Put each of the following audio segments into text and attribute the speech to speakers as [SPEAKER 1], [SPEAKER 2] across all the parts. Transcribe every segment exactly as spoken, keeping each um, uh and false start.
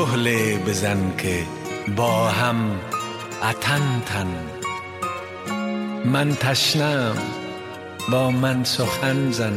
[SPEAKER 1] دهله بزن که با هم اتن تن، من تشنم با من سخن زن.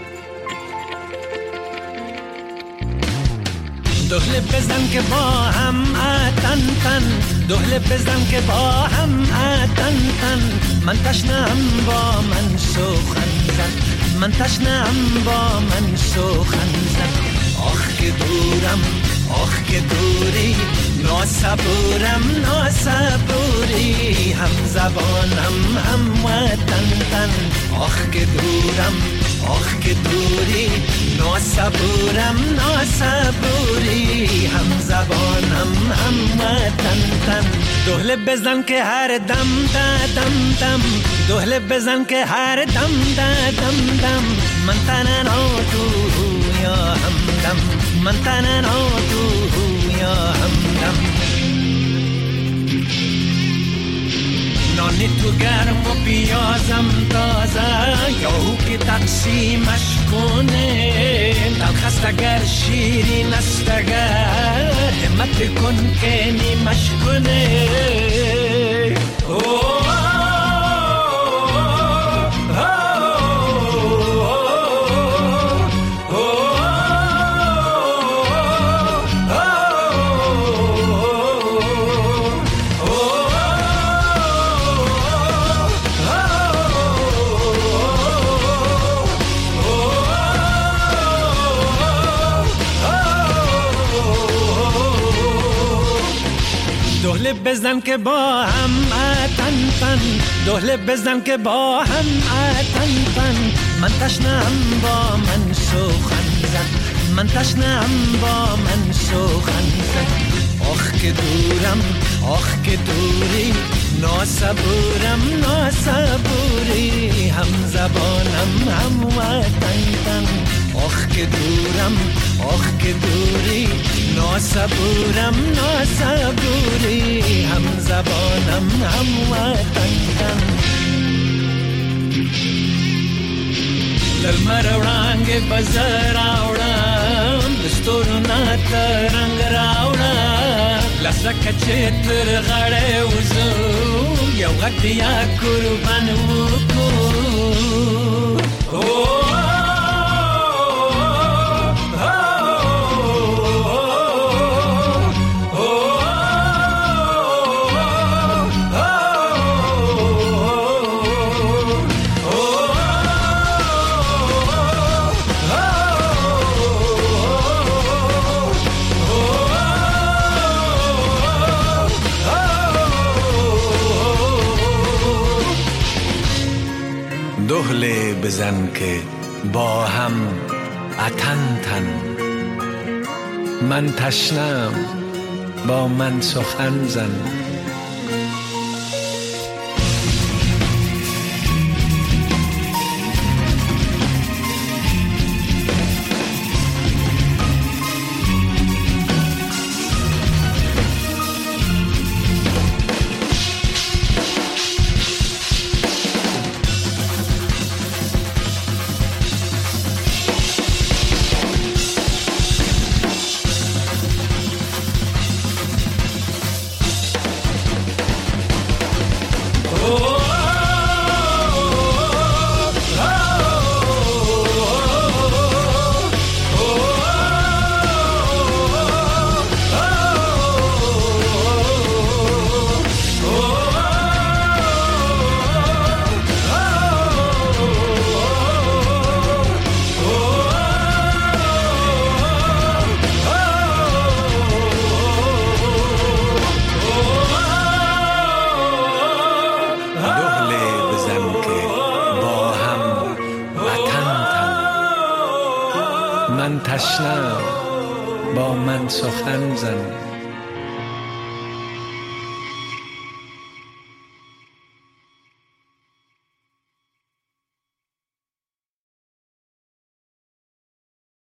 [SPEAKER 1] دهله بزن که با هم اتن تن، دهله بزن که با هم اتن تن، من تشنم با من سخن زن، من تشنم با من سخن زن. آخ که دورم، آخ که دوری، ناصبورم ناصبوری، هم زبانم هم وطن تن. آخ که دورم، آخ که دوری، ناصبورم ناصبوری، هم زبانم هم وطن تن. دهله بزن که هر دم دا دم دم، دهله بزن که هر دم دا دم دم، من تنن و تو یا همدم، من تنن و تو یا همدم. نانی تو گرم و پیازم تازه، یهو که تقسیمش کنه، دلخست اگر شیرین است اگر، همت کن که نیمش کنه. اوه دهله بزن که با هم اتن تن، دهله بزن که با هم اتن تن، من تشنم با من سخن زن، من تشنم با من سخن زن. آخ که دورم، آخ که دوری، ناصبورم ناصبوری، هم زبانم هم وطن تن. آخ که دورم، آخ که دوری، ناصبورم ناصبوری، هم زبانم هم وطن تن. للمر رنگ بزر راوړم، دستورنا ترنګ راوړم، لسکه چې تر غړې وزو، یو غږ یا قربان وکړو. دهله بزن که با هم اتن تن، من تشنم با من سخن زن. من تشنم با من سخن زن.